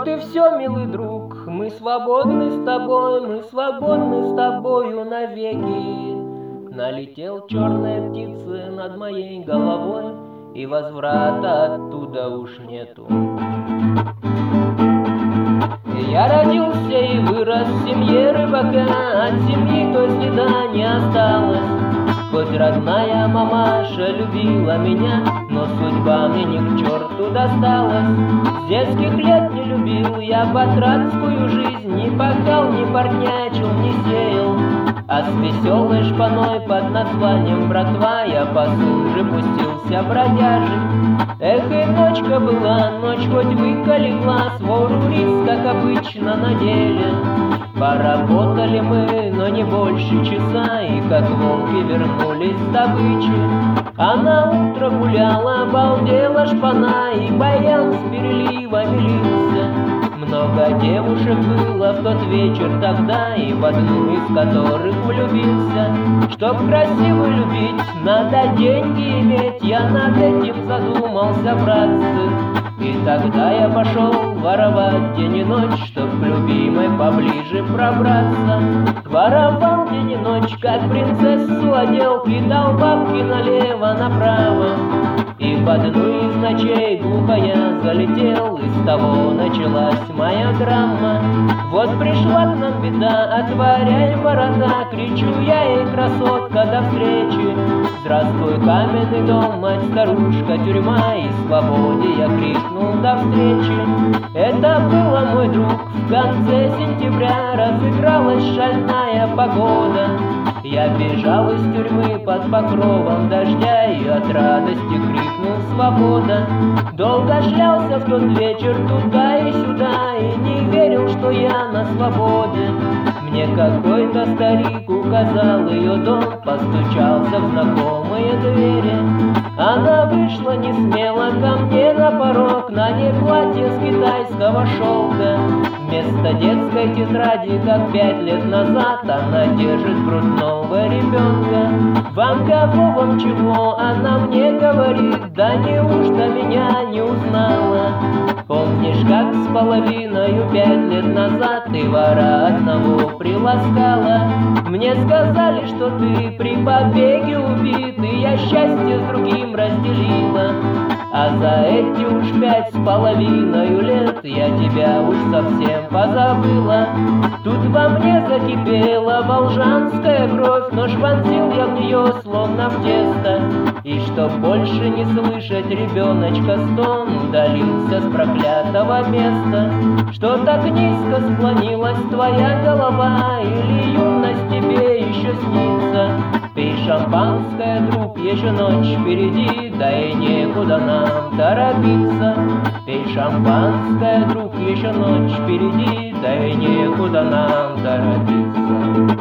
Вот и все, милый друг, мы свободны с тобой, мы свободны с тобою навеки. Налетел черная птица над моей головой, и возврата оттуда уж нету. Я родился и вырос в семье рыбака, от семьи той следа не осталось. Хоть родная мамаша любила меня, но судьба мне ни к черту досталась. С детских лет не любил я батрацкую жизнь, ни пахал, ни портнячил, не сеял. А с веселой шпаной под названием братва я по суше пустился бродяжить. Эх, и ночка была, ночь хоть выколи глаз, вору рис, как обычно, на деле. Поработали мы, но не больше часа, и как волки вернулись с добычи. А на утро гуляла, обалдела шпана, и баян с переливами лился. Много девушек было в тот вечер тогда, и в одну из которых влюбился. Чтоб красиво любить, надо деньги иметь, я над этим задумался, братцы. И тогда я пошел воровать день и ночь, чтоб к любимой поближе пробраться. Воровал день и ночь, как принцессу одел, кидал бабки налево-направо. И в одну из ночей глухо я залетел, и с того началась моя драма. Вот пришла к нам беда, отворяй ворота, кричу я ей, красотка, до встречи. Здравствуй, каменный дом, мать, старушка, тюрьма, и свободе я крикнул до встречи. Это было, мой друг, в конце сентября, разыгралась шальная погода. Я бежал из тюрьмы под покровом дождя и от радости крикнул «Свобода!». Долго шлялся в тот вечер туда и сюда и не верил, что я на свободе. Мне какой-то старик указал ее дом, постучался в знакомые двери. Она вышла не смело ко мне на порог, на ней платье с китайского шелка. Вместо детской тетради, как 5 лет назад, она держит грудного ребенка. Вам кого, вам чего, она мне говорит, да неужто меня не узнала? Помнишь, как с половиною 5 лет назад ты вора одного приласкала? Мне сказали, что ты при побеге убит, и я счастье с другим разделила. А за эти уж 5,5 лет я тебя уж совсем позабыла. Тут во мне закипела волжанская кровь, но шванзил я в нее словно в тесто. И чтоб больше не слышать ребеночка стон, удалился с проклятого места. Что так низко склонилась твоя голова, или юность тебе еще снится? Пей шампанское, друг, еще ночь впереди, да и некуда нам торопиться. Пей шампанское, друг, еще ночь впереди, да и некуда нам торопиться.